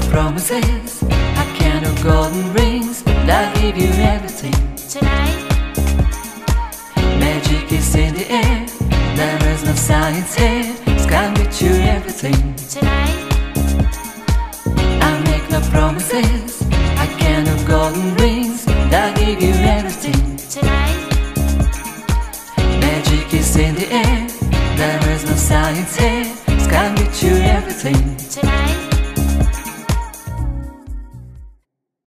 promises, I can't do golden rings, but I'll give you everything tonight. Magic is in the air, there is no science here, it's gonna get you everything Tonight. I make no promises, I can't do golden rings, but I'll give you everything Tonight. Magic is in the air, there is no science here, it's gonna get you everything Tonight.